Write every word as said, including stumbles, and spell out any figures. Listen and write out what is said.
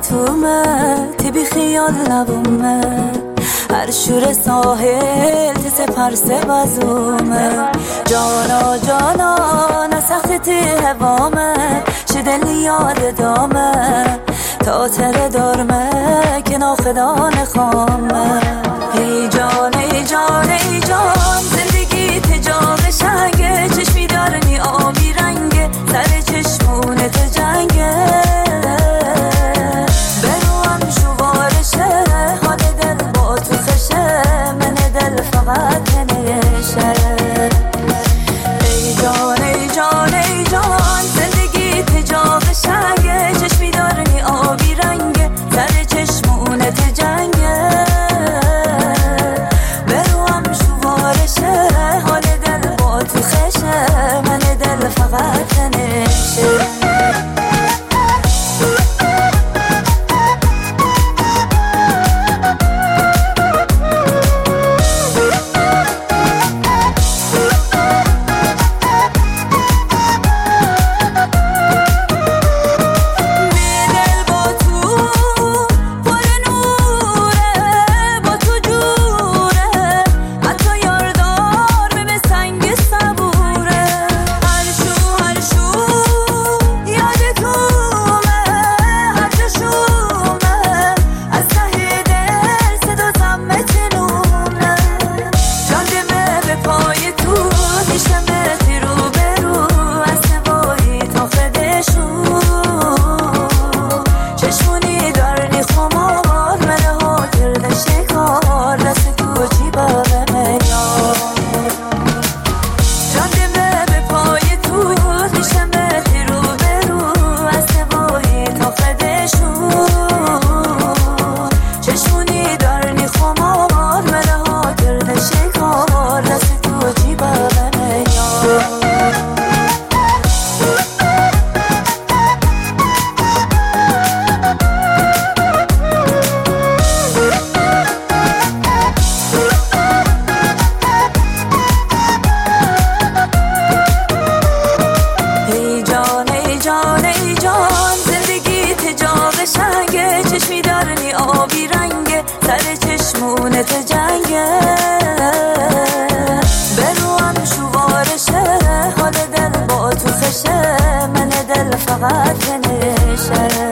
تومه تی بی خیال لبومه هر شور ساحل تی سپر سبازومه جانا جانا نسخت تی هوامه شدل یاد دامه تا تر دارمه که ناخدان خامه ای جان ای جان ای جان زندگی تجاق شنگه چشمی دارنی آبی رنگه سر چشمونت جنگه بروم شوارشه حال دل با تو خشه من دل فقط نشه ای جان ای جان ای جان زندگی تجاق شنگه چشمی دارنی آبی رنگه سر چشمونت جنگه بروم شوارشه حال دل با تو خشه من دل فقط نشه شنگه چشمی دارنی آبی رنگه سر چشمونت جنگه بروم شوارشه حال دل با تو خشه من دل فقط نشه